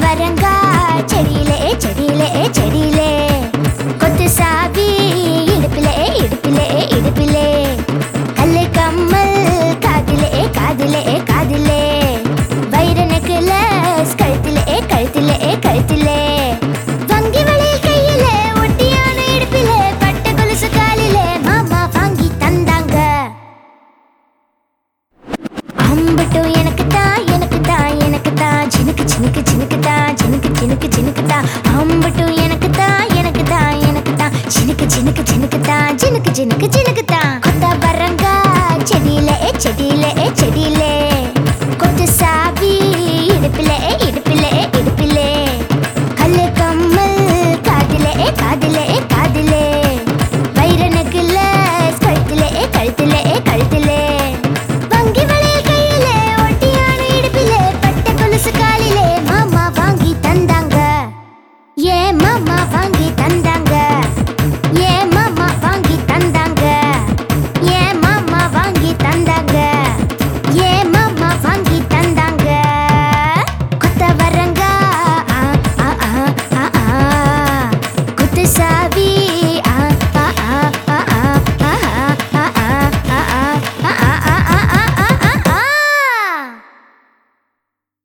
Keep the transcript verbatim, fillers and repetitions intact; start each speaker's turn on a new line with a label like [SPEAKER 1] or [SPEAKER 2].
[SPEAKER 1] வரங்கா செடியிலே செடியிலே செடியிலே கொத்து சாவி இடுப்பிலே இடுப்பிலே இடுப்பிலே கல்லை கம்மல் காதிலே காதிலே காதிலே வைர நெக்லஸ் கழுத்திலே கழுத்திலே கழுத்திலே வங்கி வளையல் கையிலே ஒட்டியான இடுப்பிலே பட்ட கொலுசு காலிலே மாமா வாங்கி தந்தாங்க. அம்பட்டும் எனக்கு தான் எனக்கு தான் எனக்கு தான் ஜினுக்கு ஜினுக்கு ஜினுக்கு தான் ஜினுக்கு ஜினுக்கு ஜினுக்கு தான் அம்பட்டும் எனக்கு தான் எனக்கு தான் எனக்கு தான் ஜினுக்கு ஜினுக்கு ஜினுக்கு தான் ஜினுக்கு ஜினுக்கு ஜினுக்கு